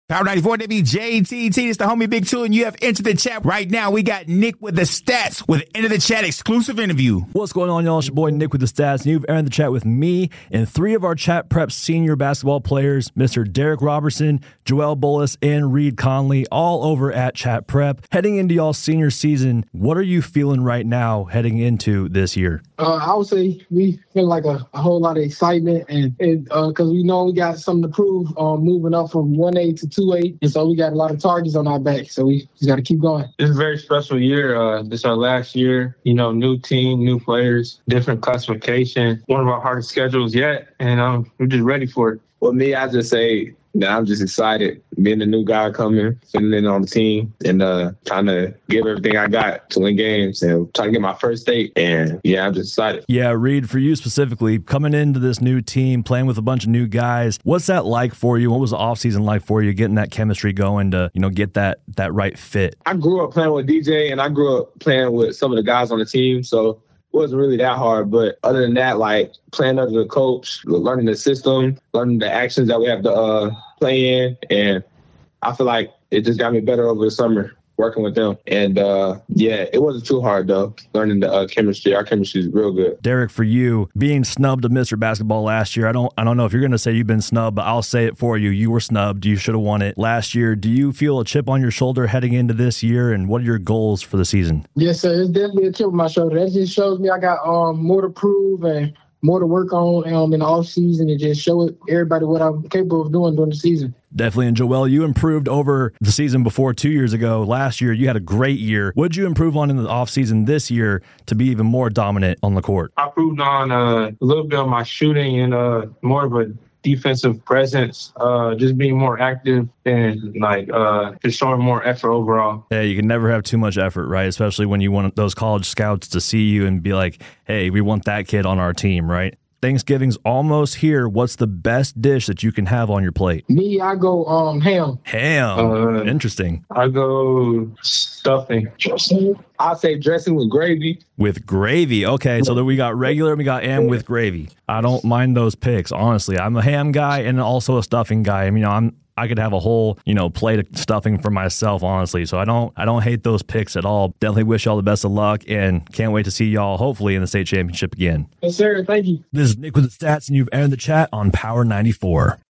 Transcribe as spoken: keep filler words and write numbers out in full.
Power ninety-four W J T T, it's the homie Big Two, and you have entered the chat right now. We got Nick with the stats with Enter the Chat exclusive interview. What's going on, y'all? It's your boy Nick with the stats, and you've entered the chat with me and three of our Chat Prep senior basketball players, Mister Derek Robertson, Joel Bullis, and Reed Conley, all over at Chat Prep. Heading into y'all's senior season, what are you feeling right now heading into this year? Uh, I would say we feel like a, a whole lot of excitement, and because uh, we know we got something to prove, um, moving up from one A to two A, and so we got a lot of targets on our back, so we just got to keep going. It's a very special year. Uh, this is our last year. You know, new team, new players, different classification. One of our hardest schedules yet, and um, we're just ready for it. Well, me, I just say that I'm just excited being the new guy coming, fitting in on the team, and uh, trying to give everything I got to win games and trying to get my first date. And yeah, I'm just excited. Yeah, Reed, for you specifically, coming into this new team, playing with a bunch of new guys, what's that like for you? What was the offseason like for you, getting that chemistry going to, you know, get that that right fit? I grew up playing with D J, and I grew up playing with some of the guys on the team, so it wasn't really that hard, but other than that, like playing under the coach, learning the system, learning the actions that we have to uh, play in, and I feel like it just got me better over the summer working with them. And uh, yeah, it wasn't too hard though, learning the uh, chemistry. Our chemistry is real good. Derek, for you, being snubbed of Mister Basketball last year, I don't I don't know if you're going to say you've been snubbed, but I'll say it for you. You were snubbed. You should have won it last year. Do you feel a chip on your shoulder heading into this year, and what are your goals for the season? Yes, sir. It's definitely a chip on my shoulder. That just shows me I got um, more to prove and more to work on um, in the offseason, and just show everybody what I'm capable of doing during the season. Definitely. And Joel, you improved over the season before two years ago. Last year, you had a great year. What did you improve on in the offseason this year to be even more dominant on the court? I improved on uh, a little bit of my shooting and uh, more of a defensive presence, uh, just being more active and like uh, just showing more effort overall. Yeah, you can never have too much effort, right? Especially when you want those college scouts to see you and be like, hey, we want that kid on our team, right? Thanksgiving's almost here. What's the best dish that you can have on your plate? Me, I go um ham. Ham. Uh, Interesting. I go stuffing. I'll say dressing with gravy. With gravy. Okay, so then we got regular and we got ham with gravy. I don't mind those picks, honestly. I'm a ham guy and also a stuffing guy. I mean, you know, I'm I could have a whole, you know, plate of stuffing for myself, honestly. So I don't I don't hate those picks at all. Definitely wish y'all the best of luck and can't wait to see y'all hopefully in the state championship again. Yes, sir. Thank you. This is Nick with the stats, and you've entered the chat on Power ninety-four.